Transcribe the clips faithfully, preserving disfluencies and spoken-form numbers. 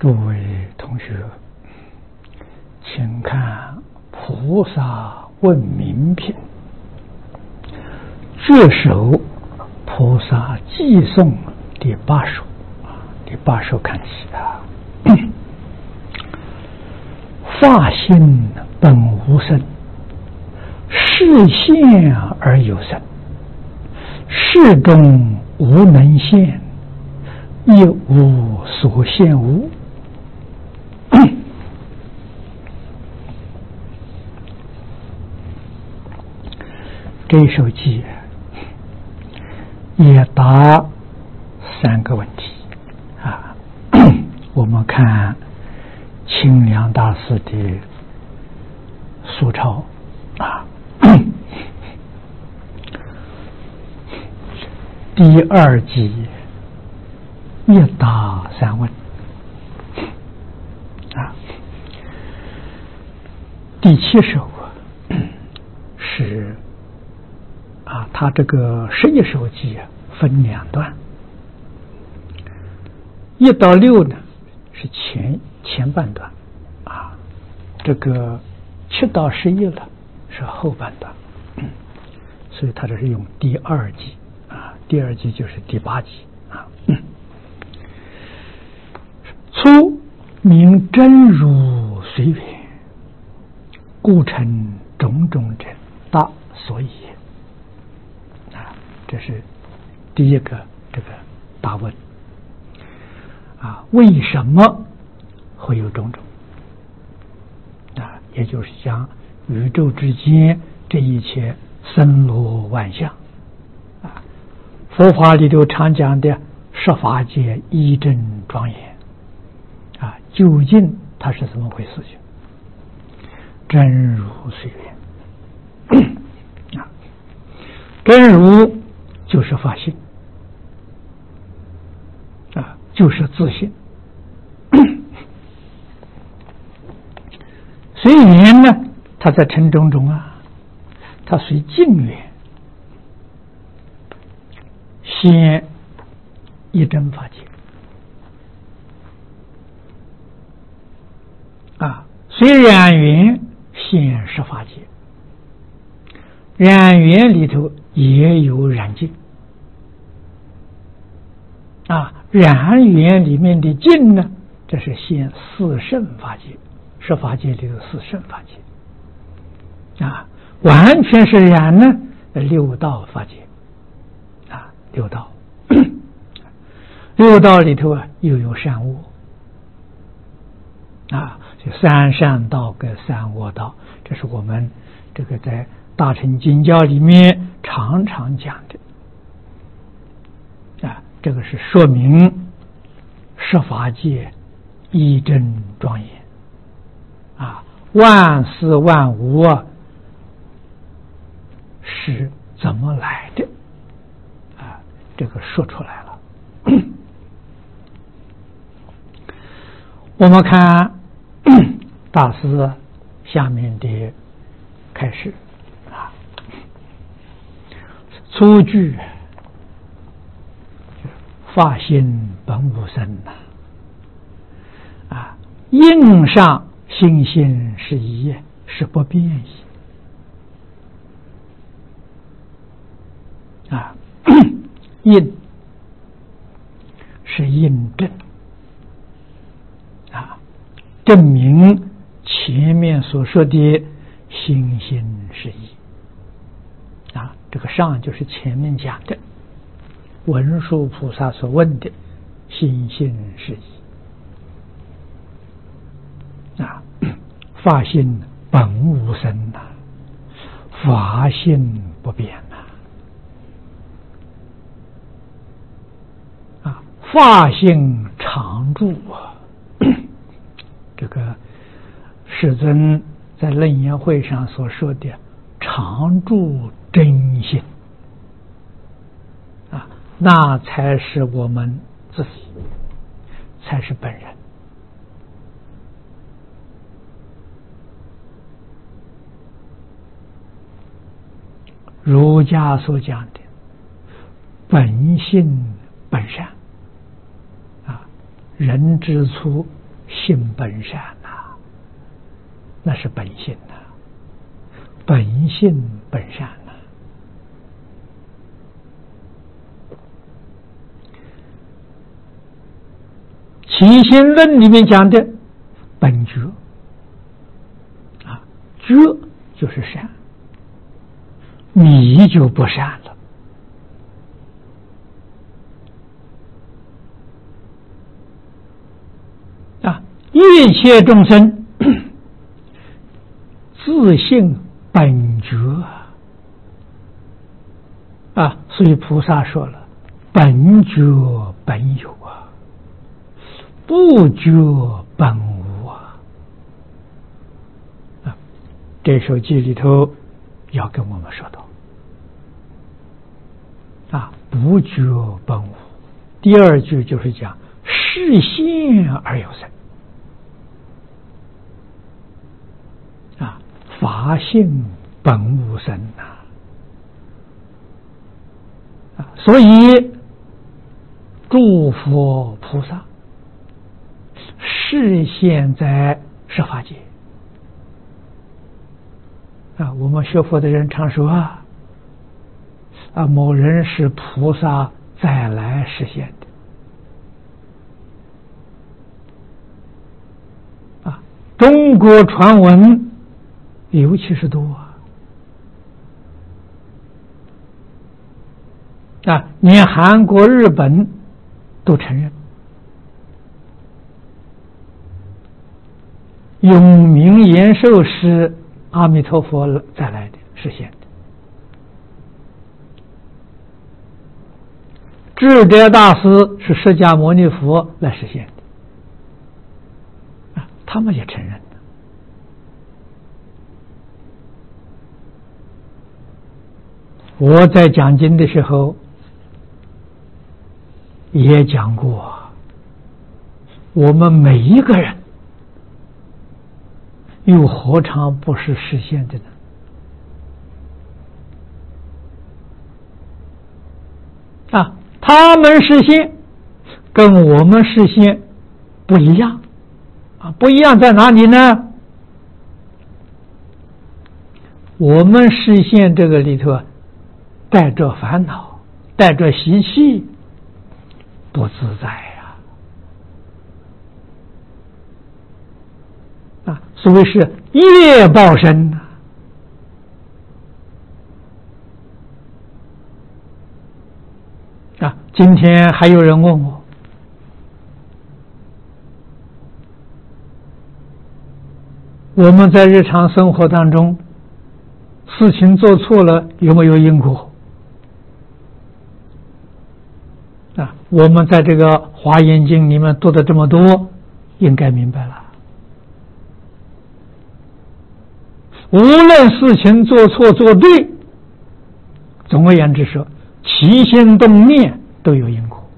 诸位同学，请看《菩萨问名品》这首菩萨偈颂第八首啊，第八首看起啊，法性本无生，示现而有生，示中无能现，亦无所现无。这首偈也答三个问题啊。我们看清凉大师的素抄啊，第二偈一答三问啊。第七首是啊，他这个十一首偈啊分两段，一到六呢是前前半段啊，这个七到十一了是后半段，嗯、所以他这是用第二偈啊，第二偈就是第八偈啊。嗯、初名真如随缘，故成种种者，大所以也。这是第一个这个答问啊，为什么会有种种啊？也就是讲宇宙之间这一切森罗万象啊，佛法里头常讲的十法界一真庄严啊，究竟它是怎么回事情？真如随缘啊，真如就是法性啊，就是自性。随缘呢，它在尘种中啊，它随境缘，现一真法界啊，随染缘现十法界，染缘里头也有染净啊，染缘里面的净呢，这是现四圣法界，十法界里的四圣法界啊，完全是染呢，六道法界啊，六道六道里头啊又有善恶啊，就三善道跟三恶道，这是我们这个在大乘经教里面常常讲的啊，这个是说明十法界一真庄严啊，万事万物啊是怎么来的啊？这个说出来了。我们看大师下面的开始啊，初句法性本无生呐啊，应上心性是一，是不变异啊，印是印证啊，证明前面所说的心性是一啊，这个上就是前面讲的文殊菩萨所问的心性是一啊，法性本无生呐，法性不变呐啊，法性常住啊。这个世尊在楞严会上所说的常住真心啊，那才是我们自己，才是本人。儒家所讲的本性本善啊，人之初性本善呐、啊，那是本性呐、啊，本性本善呐、啊。起心论里面讲的本觉啊，觉就是善，你就不善了。啊，一切众生自性本觉啊，所以菩萨说了，本觉本有啊，不觉本无啊。啊，这首偈里头要跟我们说到啊，不觉本无。第二句就是讲是现而有生啊，法性本无生呐、啊，所以诸佛菩萨是现在十法界啊。我们学佛的人常说啊，啊，某人是菩萨再来实现的啊。中国传闻尤其是多啊，啊，连韩国、日本都承认。永明延寿是阿弥陀佛再来的实现的，智者大师是释迦牟尼佛来实现的，啊，他们也承认的。我在讲经的时候也讲过，我们每一个人又何尝不是实现的呢？啊，他们实现跟我们实现不一样啊，不一样在哪里呢？我们实现这个里头带着烦恼，带着习气，不自在呀、啊！啊，所谓是业报身呐。啊，今天还有人问我，我们在日常生活当中，事情做错了有没有因果？啊，我们在这个《华严经》里面读的这么多，应该明白了。无论事情做错做对，总而言之说，起心动念都有因果。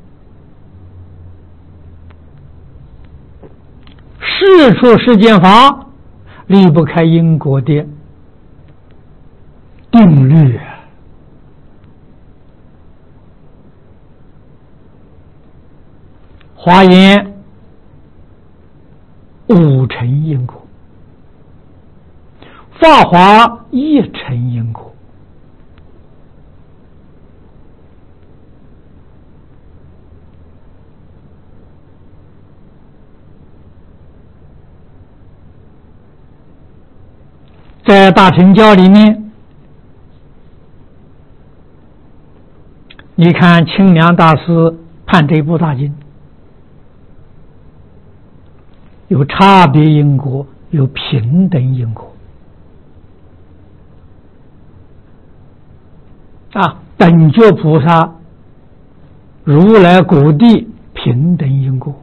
事出世间法，离不开因果的定律。华严五成因果，法华一成因果。在大乘教里面，你看清凉大师判这部大经，有差别因果，有平等因果啊。等觉菩萨、如来果地平等因果，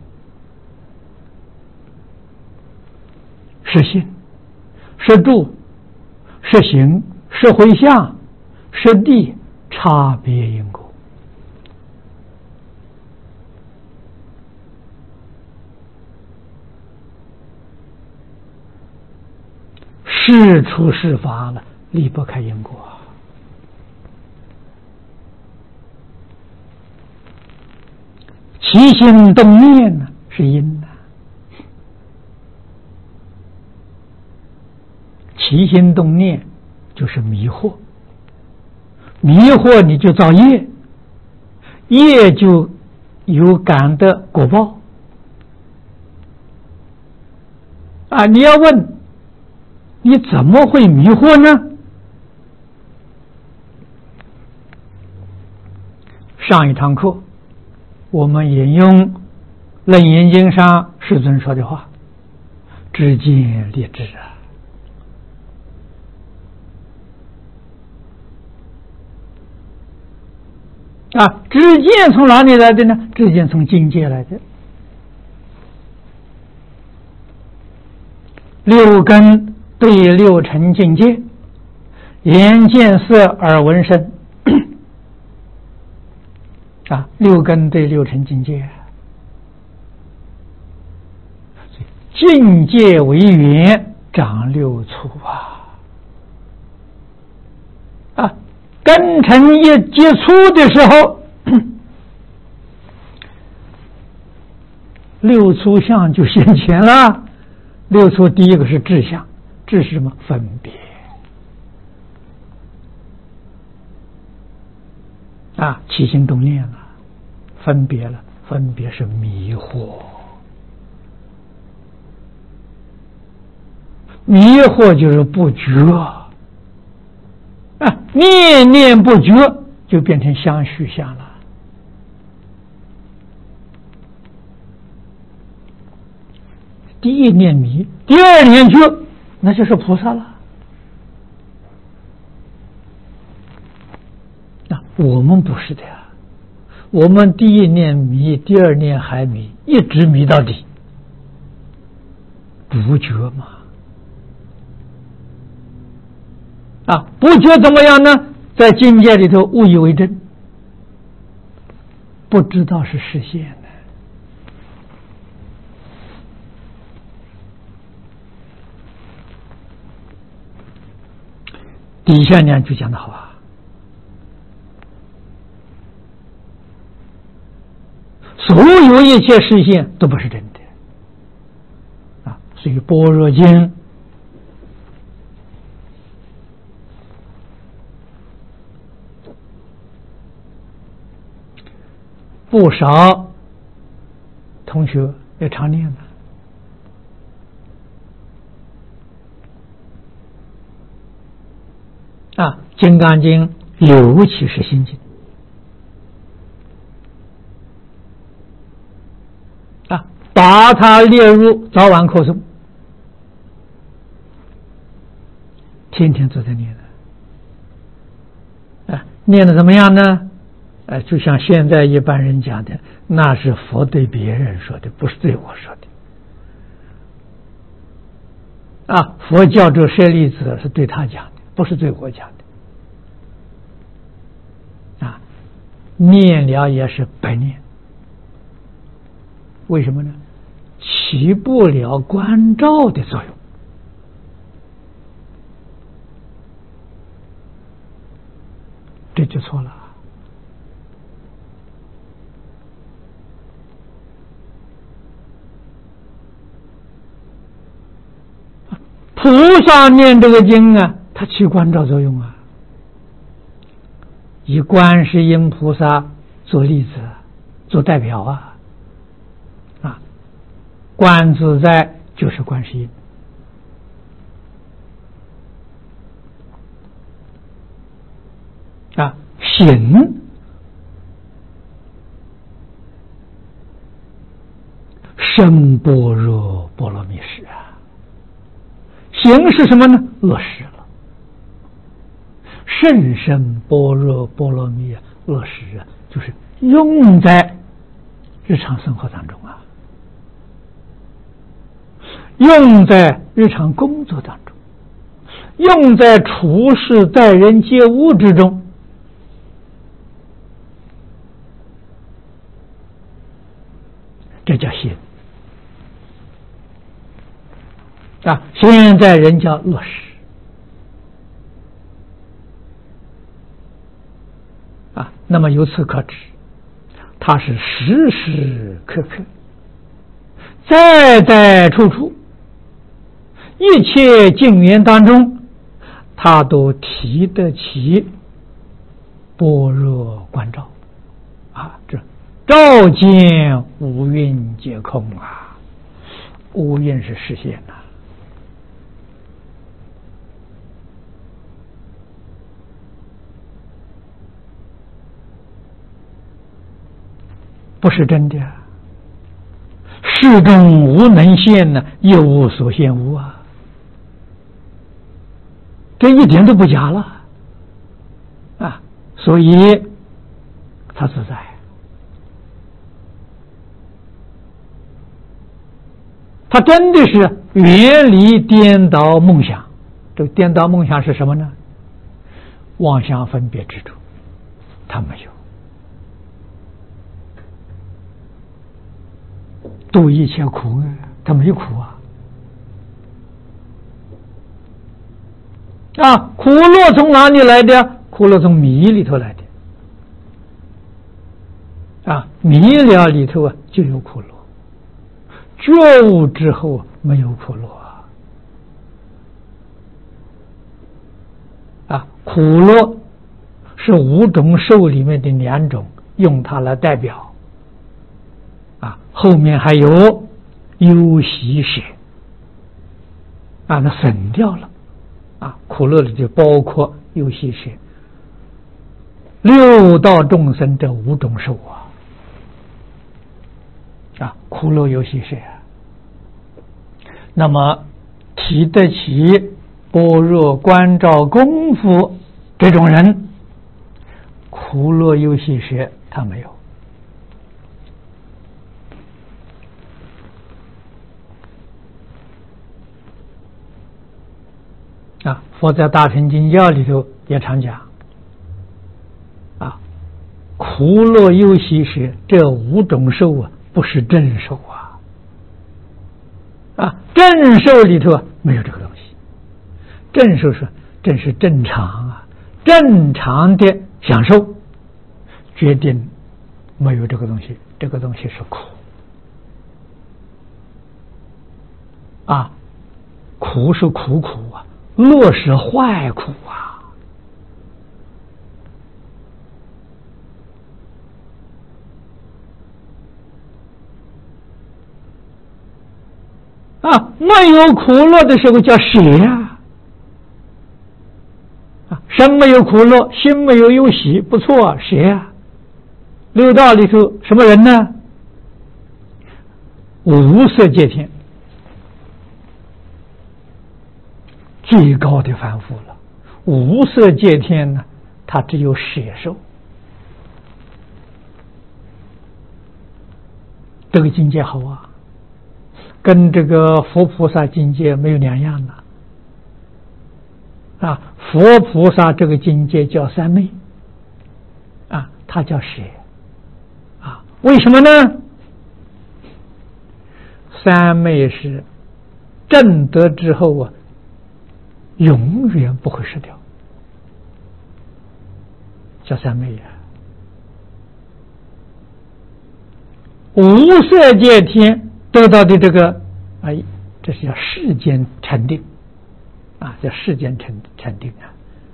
是心，是住，是行，是回向，是地，差别因果。事出世法了，离不开因果。起心动念呢，是因呢。 起心动念就是迷惑，迷惑你就造业，业就有感的果报啊！你要问你怎么会迷惑呢？上一堂课我们引用《楞严经》上世尊说的话：知见立志啊！啊，知见从哪里来的呢？知见从境界来的。六根对六尘境界，眼见色耳闻声啊，六根对六尘境界，境界为缘长六处啊啊，根尘一接触的时候，六处相就现前了。六处第一个是志相，志是什么？分别啊，起心动念了，分别了，分别是迷惑，迷惑就是不觉啊，念念不觉就变成相续相了。第一念迷，第二念觉，那就是菩萨了。啊，我们不是的呀，我们第一念迷，第二念还迷，一直迷到底，不觉嘛。啊，不觉怎么样呢？在境界里头误以为真，不知道是实现的。底下两句讲的好啊，所有一切实现都不是真的啊，所以般若经不少同学也常念的。啊，《金刚经》尤其是心经啊，把它列入早晚课诵，天天都在念的。啊，念的怎么样呢？啊，就像现在一般人讲的，那是佛对别人说的，不是对我说的。啊，佛教这舍利子是对他讲的，不是对我讲的。啊，念了也是白念，为什么呢？起不了关照的作用。这就错了。菩萨念这个经啊，它起关照作用啊，以观世音菩萨做例子，做代表啊，啊，观自在就是观世音。啊，行深般若波罗蜜时啊。行是什么呢？落实了，甚深般若波罗蜜啊，落实啊，就是用在日常生活当中啊，用在日常工作当中，用在处事待人接物之中。这叫行啊！现在人叫落实啊，那么由此可知，它是时时刻刻、在在处处、一切境缘当中他都提得起般若观照啊，这照见五蕴皆空啊，五蕴是实现呐、啊。不是真的，世中无能现呢，又无所现无啊，这一点都不假了啊，所以它自在。它真的是远离颠倒梦想。这个颠倒梦想是什么呢？妄想分别执着，它没有。度一切苦，他没苦啊！啊，苦乐从哪里来的？苦乐从迷里头来的。啊，迷了里头啊就有苦乐，觉悟之后没有苦乐啊！啊，苦乐是五种受里面的两种，用它来代表。啊，后面还有忧喜舍啊，那省掉了啊，苦乐里就包括忧喜舍，六道众生这五种受啊，啊，苦乐忧喜舍啊，那么提得起般若观照功夫这种人，苦乐忧喜舍他没有。啊，佛在大乘经教里头也常讲，啊，苦乐忧喜舍这五种受啊，不是正受啊，啊，正受里头啊没有这个东西，正受是正是正常啊，正常的享受，决定没有这个东西，这个东西是苦，啊，苦是苦苦啊。乐是坏苦啊！啊，没有苦乐的时候叫舍呀！啊，身没有苦乐，心没有忧喜，不错啊，舍呀！六道里头什么人呢？无色界天。最高的凡夫了，无色界天呢，它只有舍受，这个境界好啊，跟这个佛菩萨境界没有两样呢。啊，佛菩萨这个境界叫三昧，啊，它叫舍，啊，为什么呢？三昧是证得之后啊。永远不会失掉，叫三昧呀。无色界天得到的这个，哎，这是叫世间禅定啊，叫世间禅禅定啊，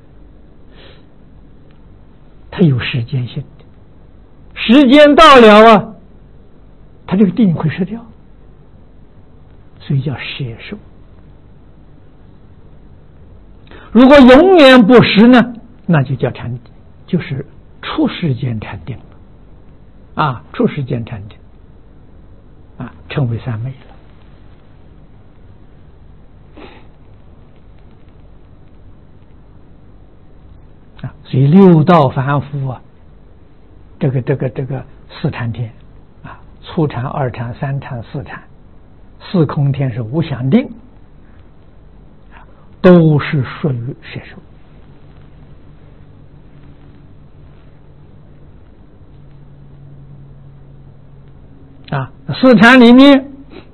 它有时间性的，时间到了啊，它这个定会失掉，所以叫舍受。如果永远不实呢，那就叫禅，就是出世间禅定了，啊，出世间禅定，啊，称为三昧了，啊，所以六道凡夫啊，这个这个这个四禅天，啊，初禅、二禅、三禅、四禅，四空天是无想定。都是属于舍受啊，四禅里面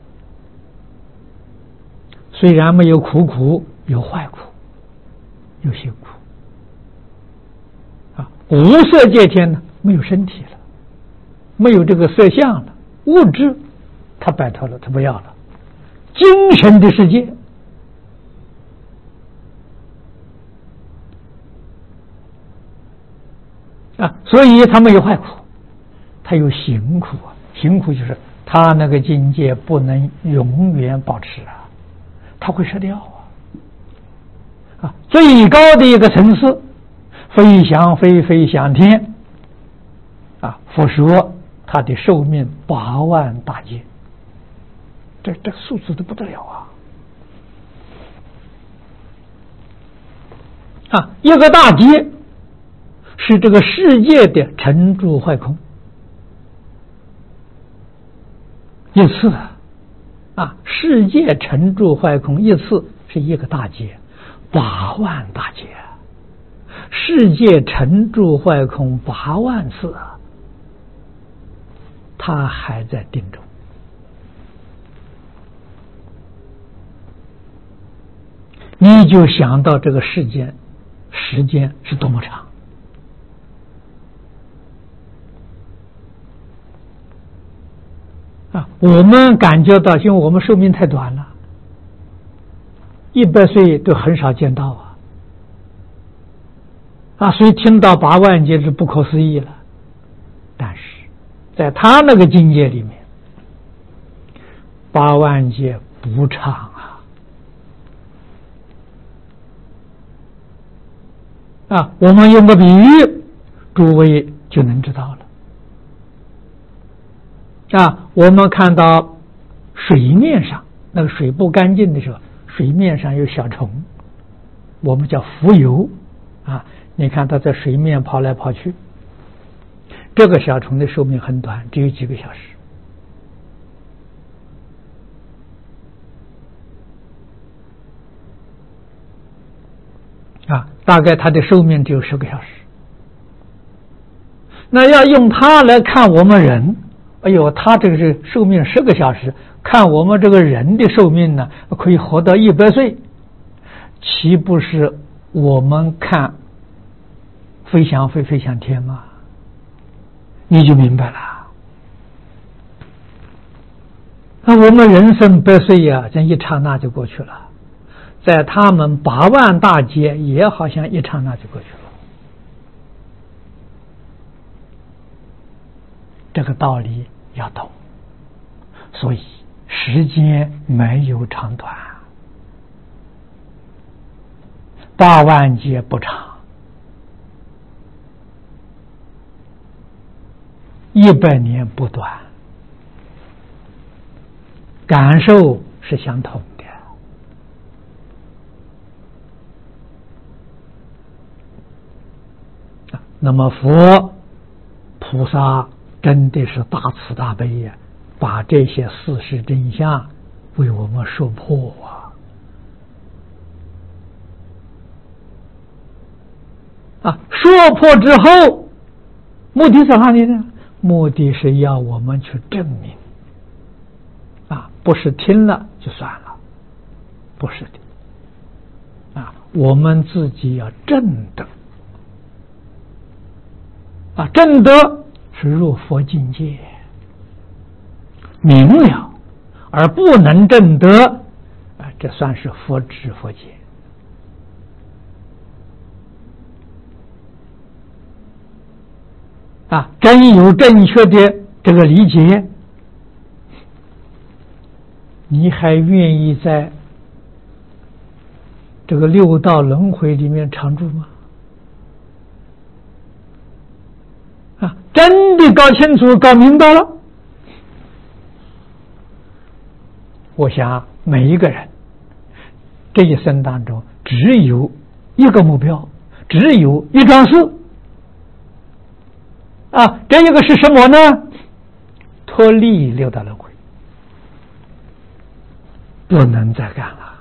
虽然没有苦苦，有坏苦，有辛苦啊。无色界天呢，没有身体了，没有这个色相了，物质他摆脱了，他不要了，精神的世界。 所以他没有坏苦，他有行苦啊。行苦就是他那个境界不能永远保持啊，他会失掉啊。啊，最高的一个层次，飞翔飞飞翔天啊，佛说他的寿命八万大劫，这这数字都不得了啊！啊，一个大劫是这个世界的成住坏空一次啊，世界成住坏空一次是一个大劫，八万大劫，世界成住坏空八万次啊，他还在定中。你就想到这个世间时间是多么长啊！我们感觉到，因为我们寿命太短了，一百岁都很少见到啊啊！所以听到八万劫是不可思议了。但是在他那个境界里面，八万劫不长啊啊！我们用个比喻，诸位就能知道了。啊，我们看到水面上那个水不干净的时候，水面上有小虫，我们叫浮游啊。你看它在水面跑来跑去，这个小虫的寿命很短，只有几个小时啊，大概它的寿命只有十个小时。那要用它来看我们人，哎呦，他这个是寿命十个小时，看我们这个人的寿命呢，可以活到一百岁，岂不是我们看飞翔飞飞翔天吗？你就明白了。那我们人生百岁呀、啊，这一刹那就过去了，在他们八万大劫也好像一刹那就过去了。这个道理要懂，所以时间没有长短，八万劫不长，一百年不短，感受是相同的。那么佛菩萨真的是大慈大悲呀，把这些事实真相为我们说破啊！啊，说破之后，目的在哪里呢？目的是要我们去证明，啊，不是听了就算了，不是的，啊，我们自己要证得，啊，证得是入佛境界，明了，而不能证得，啊，这算是佛知佛见。啊，真有正确的这个理解，你还愿意在这个六道轮回里面常住吗？啊，真的搞清楚、搞明白了，我想每一个人这一生当中只有一个目标，只有一桩事。啊，这一个是什么呢？脱离六道轮回，不能再干了。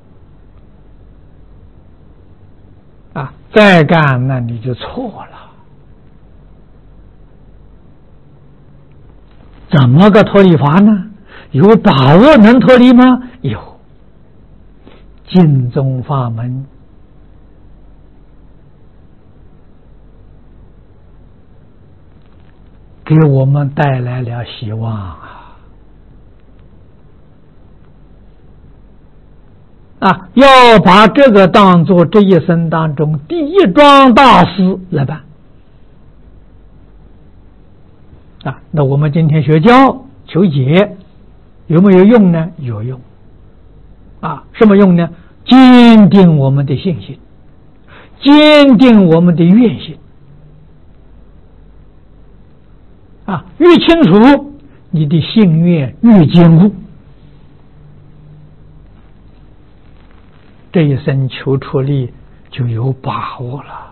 啊，再干那你就错了。怎么个脱离法呢？有把握能脱离吗？有。净宗法门给我们带来了希望啊！啊，要把这个当作这一生当中第一桩大事来办。 啊，那我们今天学教求解有没有用呢？有用。啊，什么用呢？坚定我们的信心，坚定我们的愿心。啊，越清楚，你的信愿越坚固，这一生求出力就有把握了。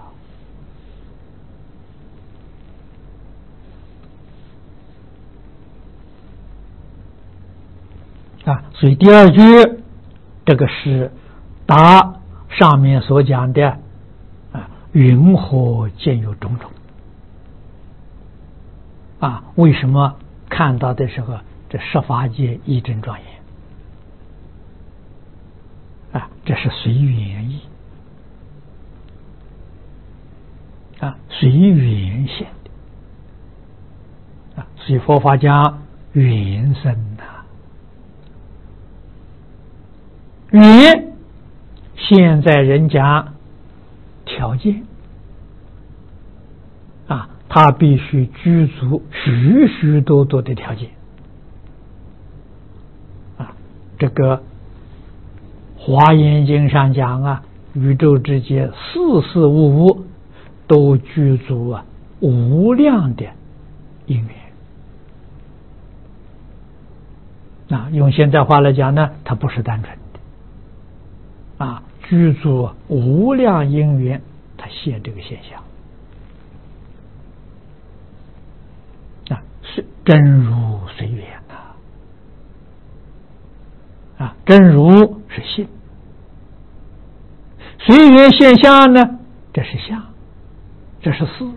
啊，所以第二句这个是答上面所讲的啊，云何见有种种啊？为什么看到的时候这十法界一真庄严啊？这是随缘意啊，随缘现的啊，所以佛法讲缘生呐。缘现在人讲条件啊，他必须具足许许多多的条件啊。这个华严经上讲啊，宇宙之间事事物物都具足啊无量的因缘。那用现在话来讲呢，它不是单纯的啊，具足无量因缘，它现这个现象啊，是真如随缘呐啊，真如是性，随缘现象呢，这是相，这是事。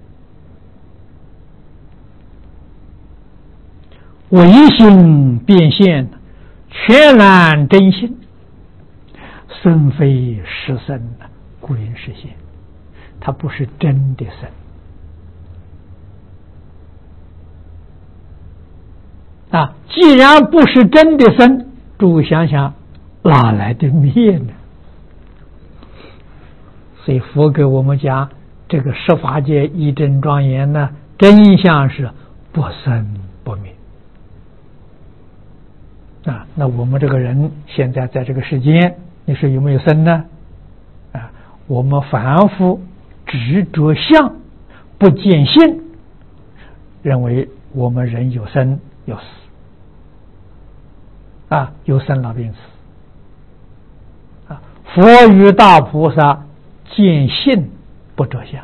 唯心变现，全然真心，身非实身，故应实现。它不是真的身啊！既然不是真的身，诸位想想，哪来的灭呢？所以佛给我们讲，这个十法界一真庄严呢，真相是不生不灭。啊，那我们这个人现在在这个世间，你说有没有生呢？啊，我们凡夫执着相，不见性，认为我们人有生有死，啊，有生老病死。啊，佛与大菩萨见性不着相，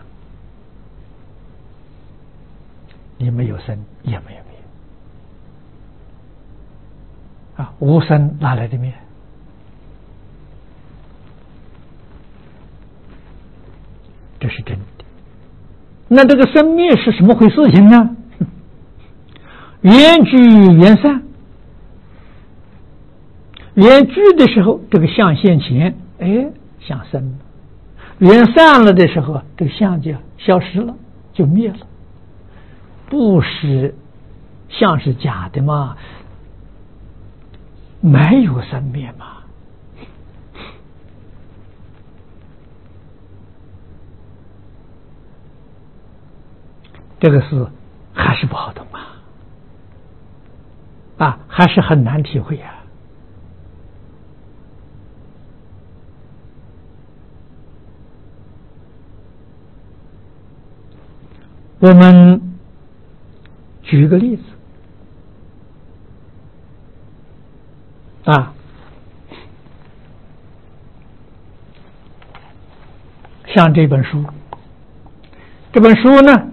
你没有生也没有灭。啊，无生哪来的灭？这是真的。那这个生灭是什么回事情呢？缘聚缘散，缘聚的时候，这个相现前，哎，相生了；缘散了的时候，这个相就消失了，就灭了。不是相是假的嘛？没有生灭嘛？这个事还是不好懂啊，啊，还是很难体会啊。我们举个例子啊，像这本书，这本书呢，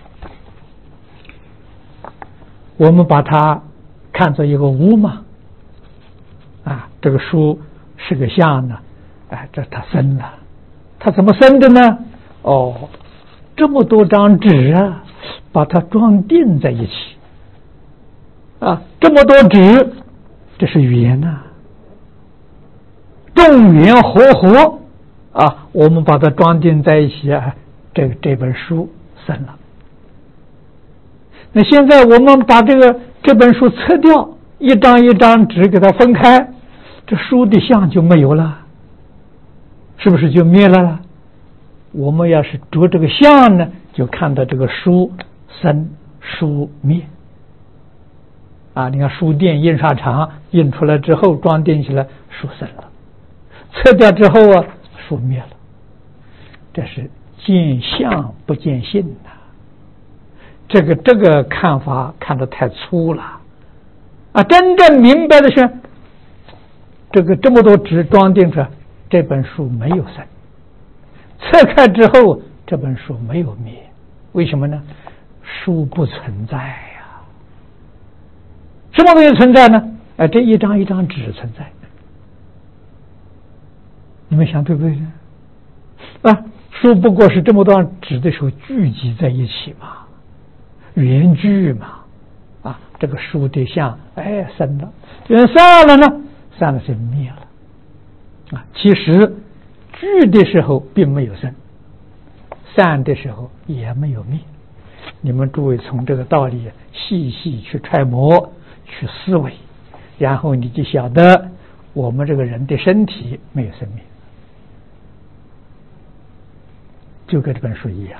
我们把它看作一个物嘛，啊，这个书是个相呢，哎，这它生了，它怎么生的呢？哦，这么多张纸啊，把它装订在一起，啊，这么多纸。这是缘呐、啊，众缘和合啊，我们把它装订在一起啊，这个这本书生了。那现在我们把这个这本书拆掉，一张一张纸给它分开，这书的相就没有了，是不是就灭了？我们要是着这个相呢，就看到这个书生书灭。啊，你看书店、印刷厂印出来之后，装订起来，书生了；撤掉之后啊，书灭了。这是见相不见性呐、啊。这个这个看法看得太粗了啊！真正明白的是，这个这么多纸装订着，这本书没有生，撤开之后，这本书没有灭。为什么呢？书不存在呀、啊。什么东西存在呢？哎，这一张一张纸存在。你们想对不对呢？啊，书不过是这么多纸的时候聚集在一起嘛，圆聚嘛。啊，这个书的相，哎，生了，人散了呢，散了是灭了。啊，其实聚的时候并没有生，散的时候也没有灭。你们诸位从这个道理细细去揣摩、去思维，然后你就晓得我们这个人的身体没有生命，就跟这本书一样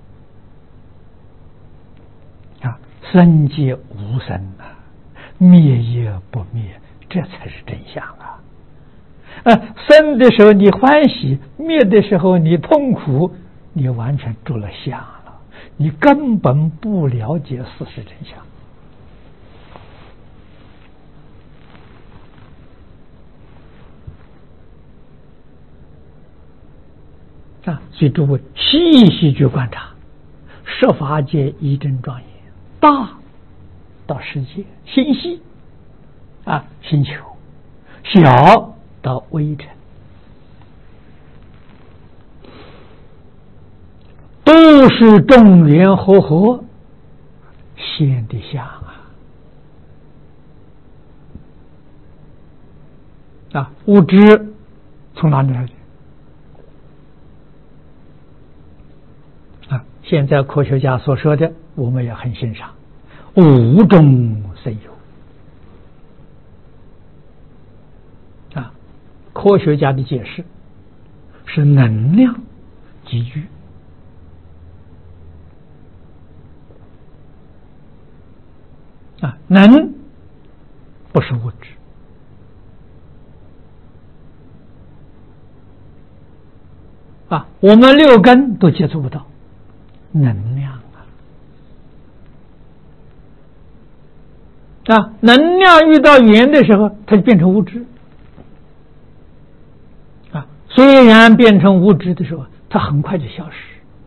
啊，生皆无生啊，灭也不灭，这才是真相啊！啊，生的时候你欢喜，灭的时候你痛苦，你完全住了相了，你根本不了解事实真相。啊，所以诸位细细去观察，十法界一真庄严，大到世界星系啊星球，小到微尘，都是众缘和合现的相啊！啊，物质从哪里来的？啊，现在科学家所说的，我们也很欣赏，无中生有。啊，科学家的解释是能量集聚。啊，能不是物质。啊，我们六根都接触不到能量啊！啊，能量遇到缘的时候，它就变成物质。啊，虽然变成物质的时候，它很快就消失。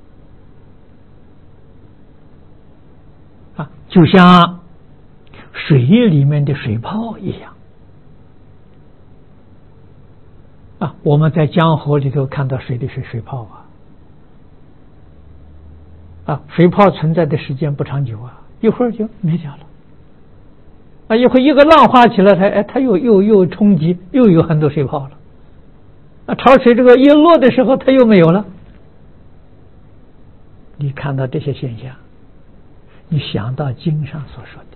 啊，就像水里面的水泡一样。啊，我们在江河里头看到水里是水泡啊。啊，水泡存在的时间不长久啊，一会儿就没掉了。啊，一会儿一个浪花起来，它哎，它又又又冲击，又有很多水泡了。啊，潮水这个一落的时候，它又没有了。你看到这些现象，你想到经上所说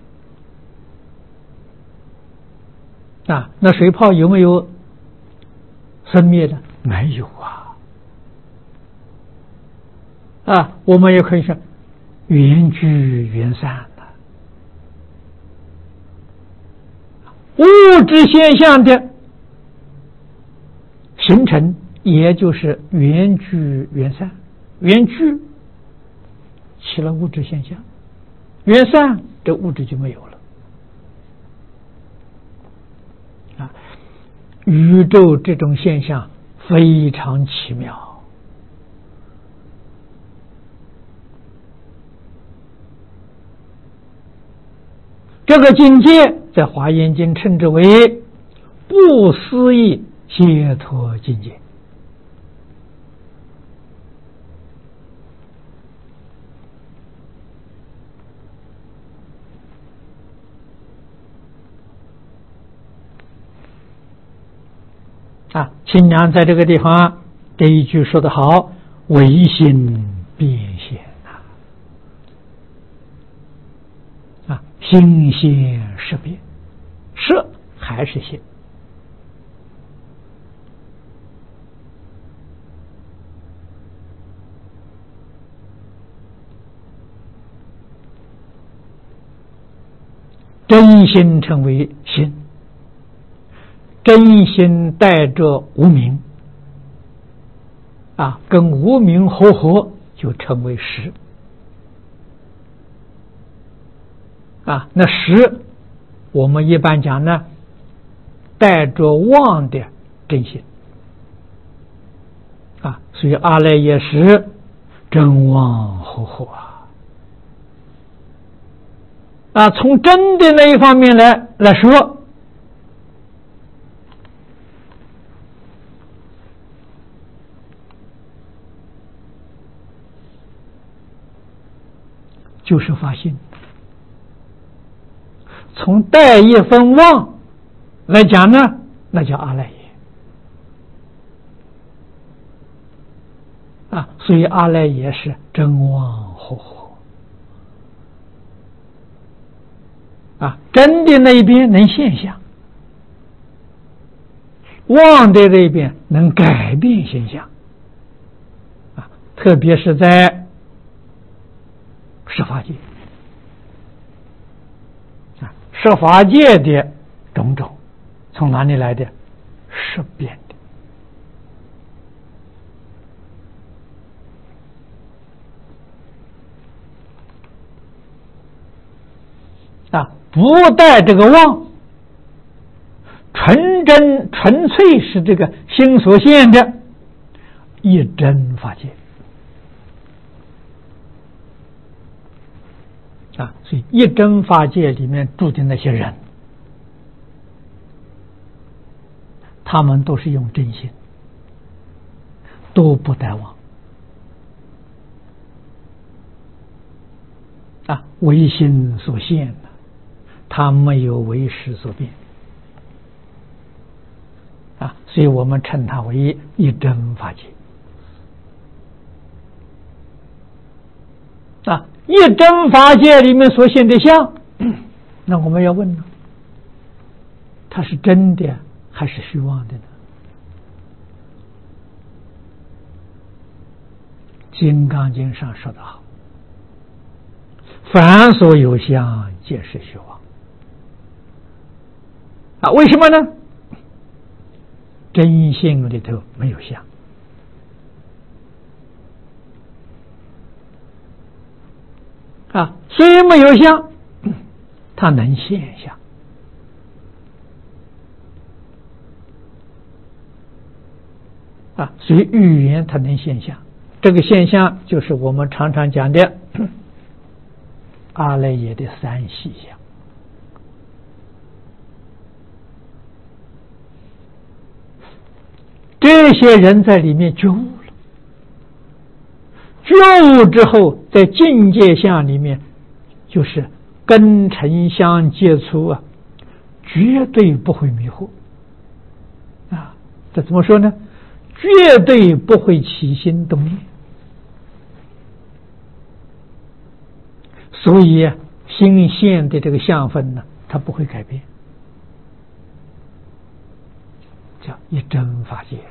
的啊，那水泡有没有生灭的？没有啊。啊，我们也可以说缘聚缘散的物质现象的形成，也就是缘聚缘散。缘聚起了物质现象，缘散这物质就没有了。啊，宇宙这种现象非常奇妙。这个境界在华严经称之为不思议解脱境界。啊，清凉在这个地方这一句说得好，唯心变现啊，啊，心现识变，识还是心。 真心成为心，真心带着无明啊，跟无明合合就成为实啊。那实我们一般讲呢，带着妄的真心啊，所以阿赖耶识真妄合合啊。啊，从真的那一方面来来说，就是发心；从带一分妄来讲呢，那叫阿赖耶啊。所以阿赖耶是真妄合合。啊，真的那一边能现象，妄的那一边能改变现象，啊，特别是在十法界，啊，十法界的种种，从哪里来的？识变的，啊。不带这个妄，纯真纯粹是这个心所现的一真法界啊，所以一真法界里面住的那些人，他们都是用真心，都不带妄啊，唯心所现的。他没有为识所变啊，所以我们称它为一真法界啊。一真法界里面所现的相，那我们要问呢，它是真的还是虚妄的呢？金刚经上说得好，凡所有相，皆是虚妄。啊，为什么呢？真性里头没有相啊，虽然没有相，它能现象啊，所以语言它能现象。这个现象就是我们常常讲的阿赖耶的三细相。这些人在里面觉悟了，觉悟之后，在境界相里面，就是根尘相接触啊，绝对不会迷惑啊。这怎么说呢？绝对不会起心动念，所以心现的这个相分呢，它不会改变，叫一真法界。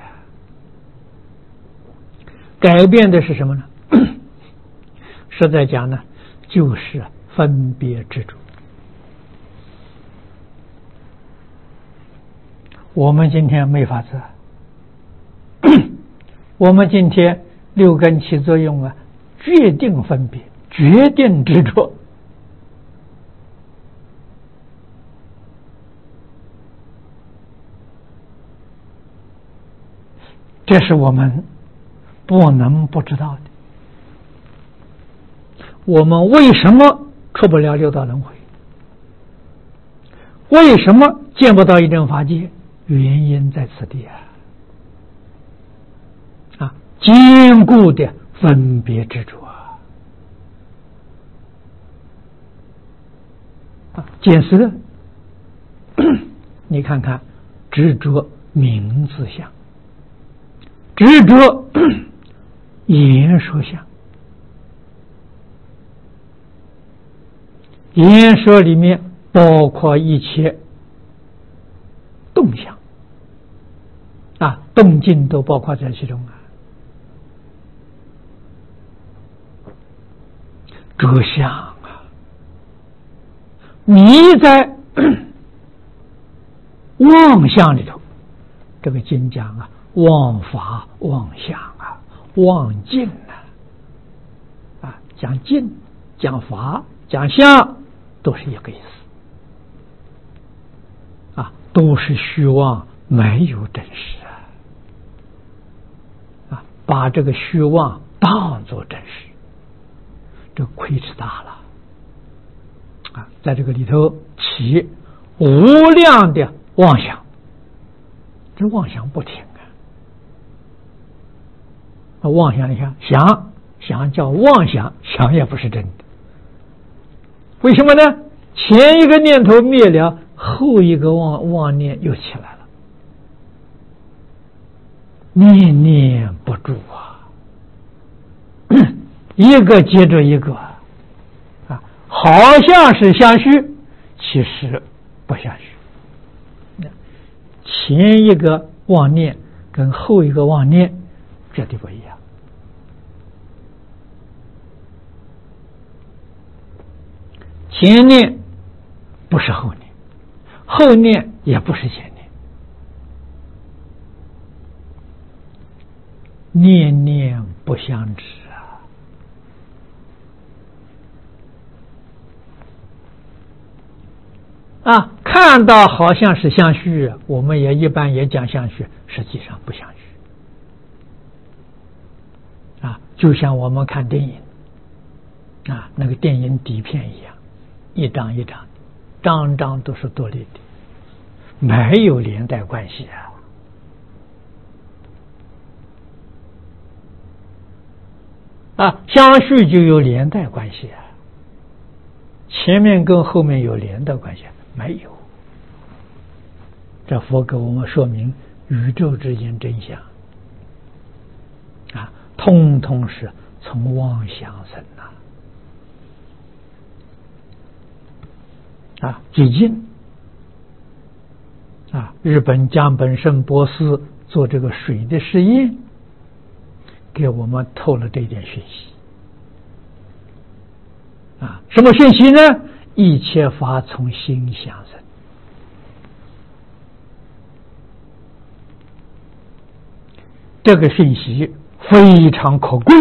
改变的是什么呢？实在讲呢，就是分别执着。我们今天没法子，我们今天六根起作用啊，决定分别，决定执着。这是我们不能不知道的。我们为什么出不了六道轮回？为什么见不到一真法界？原因在此地啊！啊，坚固的分别执着啊！啊，见色，你看看，执着名字相，执着言说相。言说里面包括一切动向啊，动静都包括在其中啊。着相啊， 迷在妄想里头。这个经讲啊，妄法妄想啊，妄境啊，啊，讲境、讲法、讲相，都是一个意思啊，都是虚妄，没有真实啊，啊，把这个虚妄当作真实，这亏吃大了啊，在这个里头起无量的妄想。这妄想不停啊！妄想，你看，想想叫妄想，想也不是真的。为什么呢？前一个念头灭了，后一个妄妄念又起来了，念念不住啊，一个接着一个啊，好像是相续，其实不相续。前一个妄念跟后一个妄念绝对不一样。前念不是后念，后念也不是前念，念念不相知啊！啊，看到好像是相续，我们也一般也讲相续，实际上不相续啊，就像我们看电影啊，那个电影底片一样，一张一张，张张都是独立的，没有连带关系啊。啊，相续就有连带关系啊，前面跟后面有连带关系没有？这佛给我们说明宇宙之间真相啊，通通是从妄想生呐啊！最近啊，日本江本胜博士做这个水的实验，给我们透了这一点讯息啊。什么讯息呢？一切法从心想生。这个讯息非常可贵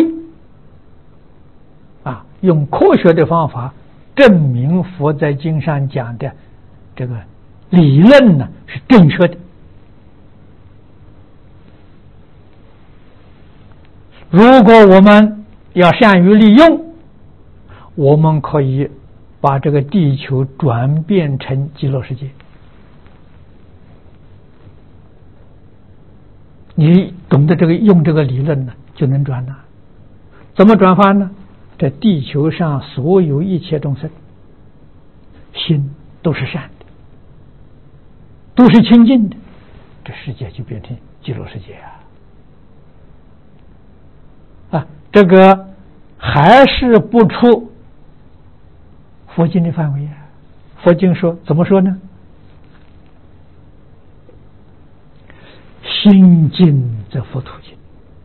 啊！用科学的方法证明佛在经上讲的这个理论呢是正确的。如果我们要善于利用，我们可以把这个地球转变成极乐世界。你懂得这个用这个理论呢，就能转了。怎么转法呢？在地球上所有一切众生心都是善的，都是清净的，这世界就变成极乐世界啊！啊，这个还是不出佛经的范围啊。佛经说怎么说呢？心净则佛土净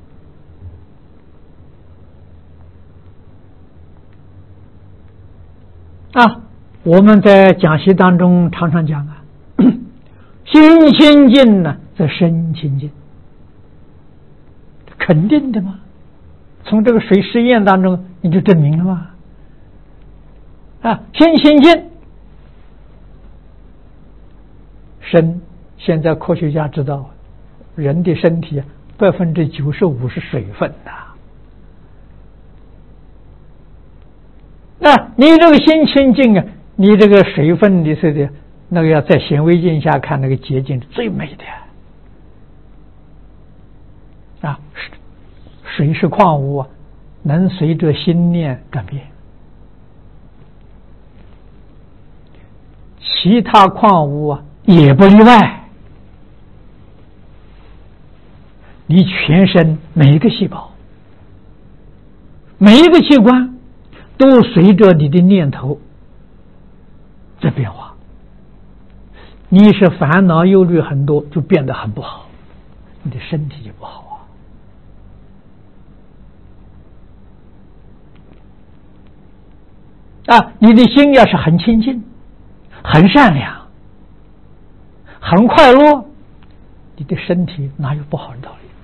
啊！我们在讲习当中常常讲啊，心清净呢，则身清净，肯定的嘛。从这个水实验当中你就证明了嘛。啊，心清净，身现在科学家知道，人的身体百分之九十五是水分的。那你这个心清净啊，你这个水分里头的那个要在显微镜下看，那个结晶是最美的啊。水是矿物啊，能随着心念转变，其他矿物啊也不例外。你全身每一个细胞，每一个器官都随着你的念头在变化。你是烦恼忧虑很多，就变得很不好，你的身体就不好啊。啊，你的心要是很清净， 很善良，很快乐，你的身体哪有不好的道理？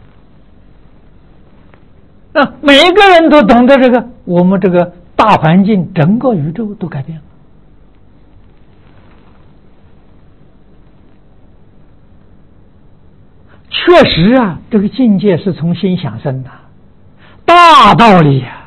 那每一个人都懂得这个，我们这个大环境，整个宇宙都改变了。确实啊，这个境界是从心想生的，大道理啊。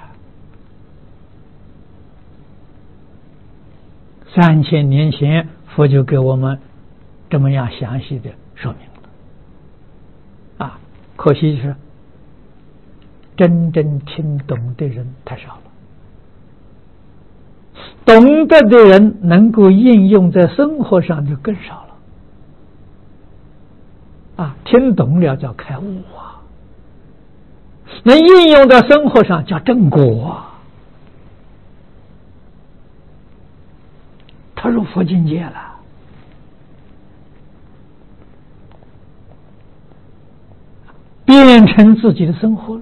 三千年前，佛就给我们这么样详细的说明了。啊，可惜是真正听懂的人太少了，懂得的人能够应用在生活上就更少了。啊，听懂了叫开悟啊，能应用到生活上叫正果啊，他入佛境界了。变成自己的生活了。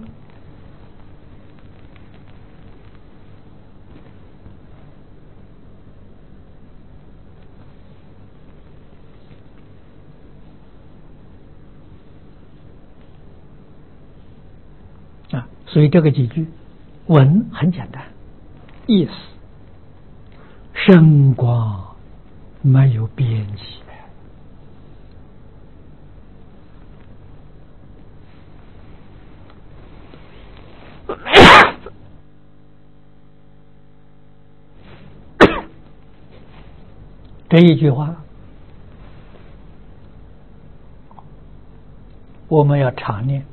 啊，所以这个几句文很简单，意思深广没有边际。这一句话我们要常念，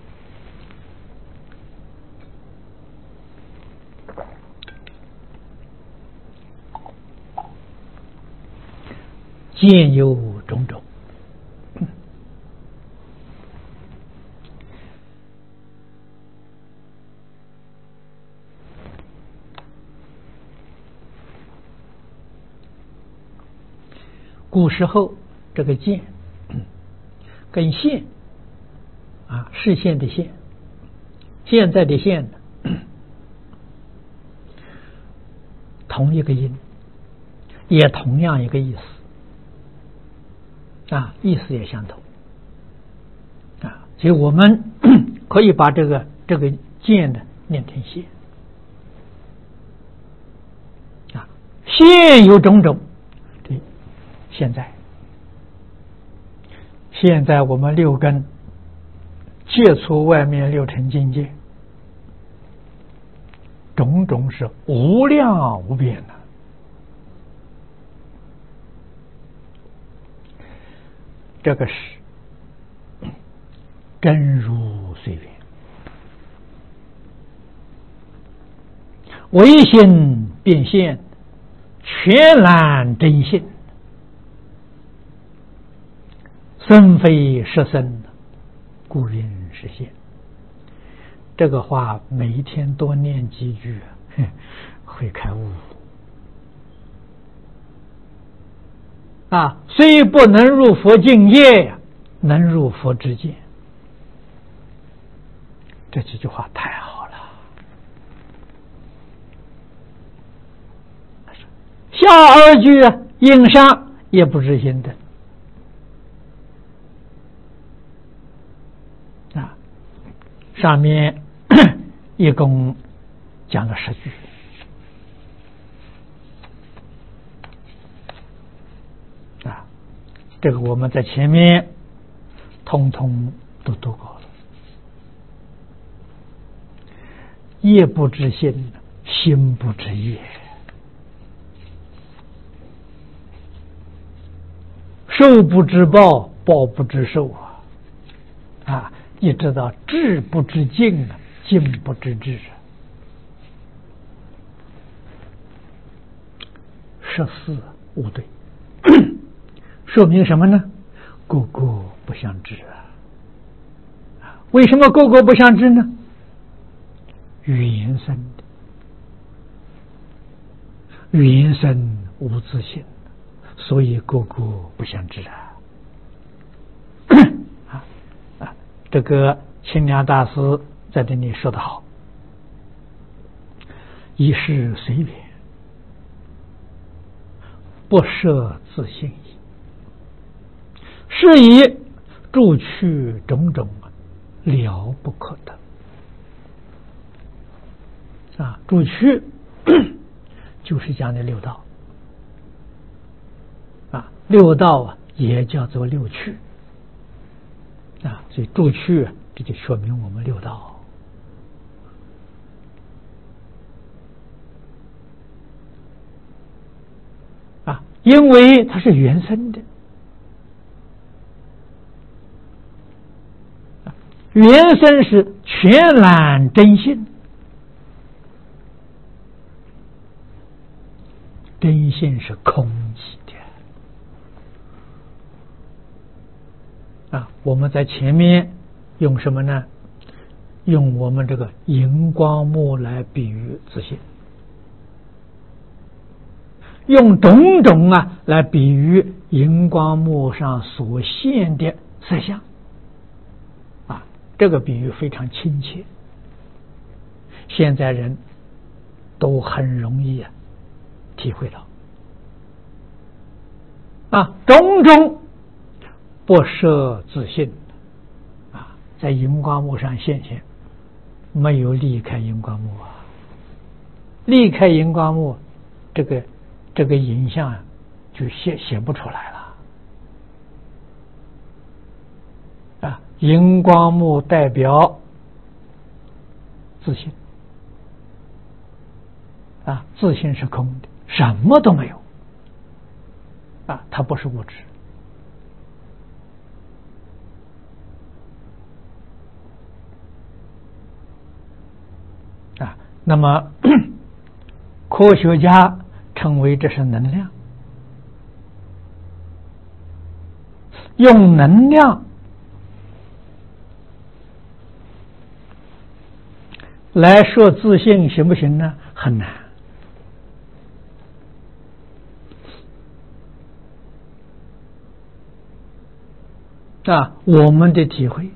见有种种，古时候这个见跟现啊，视线的线，现在的现同一个音，也同样一个意思啊，意思也相同啊，所以我们可以把这个这个见的念成现啊，现有种种。对，现在现在我们六根接触外面六尘境界，种种是无量无边的。这个是真如随缘，唯心变现，全然真性，身非实身，故云实现。这个话每一天多念几句，会开悟啊！虽不能入佛境界，能入佛之见。这几句话太好了。下二句应上也不知心的啊，上面一共讲了十句。啊，这个我们在前面通通都读过了。业不知心，心不知业。受不知报，报不知受啊！啊，一直到智不知境，境不知智。十四无对，说明什么呢？个个不相知啊！为什么个个不相知呢？缘生的，缘生无自性，所以个个不相知啊！啊啊！这个清凉大师在这里说得好：一世随缘， 不摄自性矣。是以诸趣种种了不可得啊！诸趣就是讲的六道啊，六道啊也叫做六趣啊，所以诸趣这就说明我们六道啊，因为它是原生的。原生是全然真性，真性是空寂的啊。我们在前面用什么呢？用我们这个荧光幕来比喻自性，用种种啊来比喻荧光幕上所现的色相。这个比喻非常亲切，现在人都很容易啊体会到啊，种种不摄自性啊，在荧光幕上现现，没有离开荧光幕啊，离开荧光幕，这个这个影像就显显不出来了。啊，荧光幕代表自性啊，自性是空的，什么都没有啊，它不是物质啊。那么科学家称为这是能量，用能量来说自性行不行呢？很难啊！我们的体会，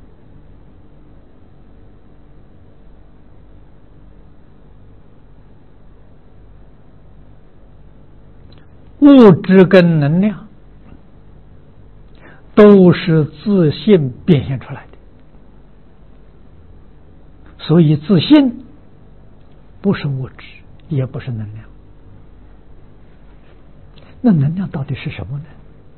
物质跟能量都是自性变现出来的。所以自性不是物质，也不是能量。那能量到底是什么呢？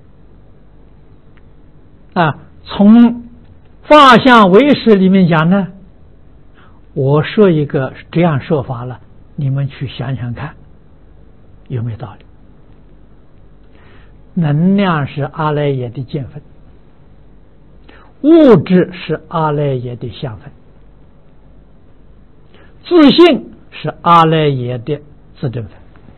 啊，从法相唯识里面讲呢，我说一个这样说法了，你们去想想看有没有道理。能量是阿赖耶的见分，物质是阿赖耶的相分，自性是阿赖耶的自证分。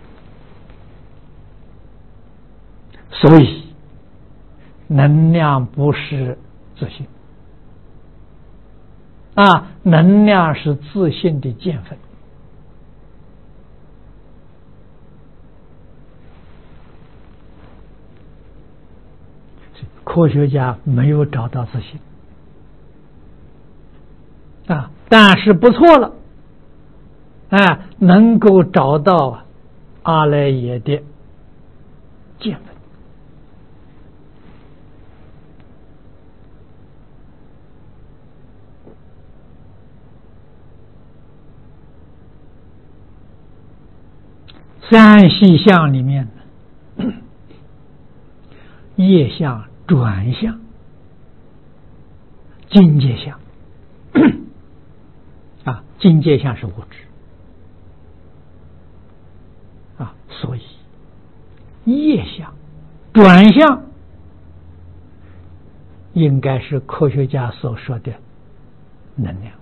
所以能量不是自性啊，能量是自性的见分。科学家没有找到自性啊，但是不错了，啊，能够找到阿赖耶的见分。三细相里面，业相、转相、境界相啊，境界相是物质啊，所以业相、转相应该是科学家所说的能量。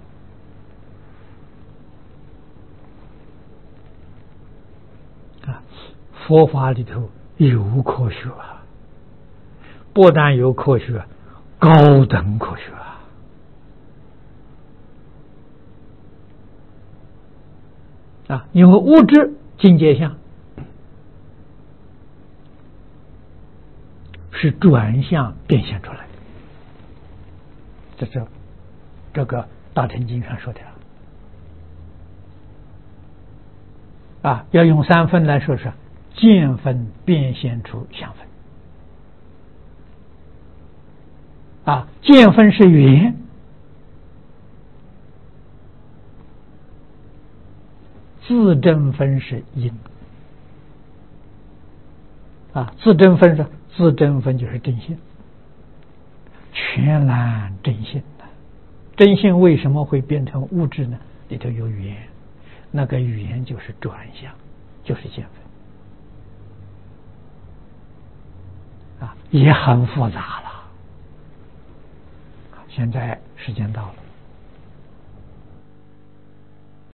佛法里头有科学啊，不但有科学，高等科学啊！啊，因为物质境界相是转向变现出来的，这是这个大乘经上说的啊。要用三分来说是见分变现出相分。啊，见分是缘，自证分是因。啊，自证分是自证分就是真性，全然真性的。真性为什么会变成物质呢？里头有缘，那个缘就是转向，就是见分。啊，也很复杂了。现在时间到了。